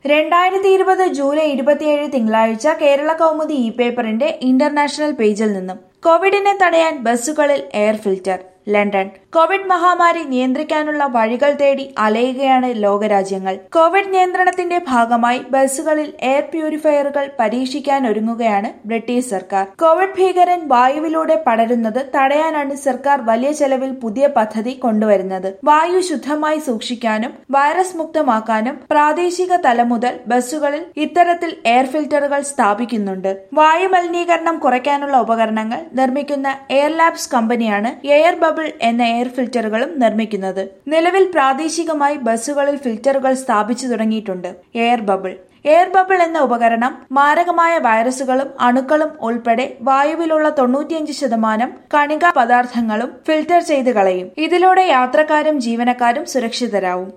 2020 July 27 തിങ്കളാഴ്ച കേരള കൗമുദി പേപ്പറിന്റെ international പേജിൽ നിന്നും കോവിഡിനെ തടയാൻ ബസ്സുകളിൽ എയർ ഫിൽറ്റർ. ലണ്ടൻ. കോവിഡ് മഹാമാരി നിയന്ത്രിക്കാനുള്ള വഴികൾ തേടി അലയുകയാണ് ലോകരാജ്യങ്ങൾ. കോവിഡ് നിയന്ത്രണത്തിന്റെ ഭാഗമായി ബസ്സുകളിൽ എയർ പ്യൂരിഫയറുകൾ പരീക്ഷിക്കാനൊരുങ്ങുകയാണ് ബ്രിട്ടീഷ് സർക്കാർ. കോവിഡ് ഭീകരൻ വായുവിലൂടെ പടരുന്നത് തടയാനാണ് സർക്കാർ വലിയ ചെലവിൽ പുതിയ പദ്ധതി കൊണ്ടുവരുന്നത്. വായു ശുദ്ധമായി സൂക്ഷിക്കാനും വൈറസ് മുക്തമാക്കാനും പ്രാദേശിക തലം മുതൽ ബസ്സുകളിൽ ഇത്തരത്തിൽ എയർ ഫിൽറ്ററുകൾ സ്ഥാപിക്കുന്നുണ്ട്. വായു മലിനീകരണം കുറയ്ക്കാനുള്ള ഉപകരണങ്ങൾ നിർമ്മിക്കുന്ന എയർ ലാബ്സ് കമ്പനിയാണ് എയർ ബബിൾ എന്ന എയർ ഫിൽറ്ററുകളും നിർമ്മിക്കുന്നത്. നിലവിൽ പ്രാദേശികമായി ബസ്സുകളിൽ ഫിൽറ്ററുകൾ സ്ഥാപിച്ചു തുടങ്ങിയിട്ടുണ്ട്. എയർ ബബിൾ എന്ന ഉപകരണം മാരകമായ വൈറസുകളും അണുക്കളും ഉൾപ്പെടെ വായുവിലുള്ള 95% കണികാ പദാർത്ഥങ്ങളും ഫിൽറ്റർ ചെയ്ത് കളയും. ഇതിലൂടെ യാത്രക്കാരും ജീവനക്കാരും സുരക്ഷിതരാവും.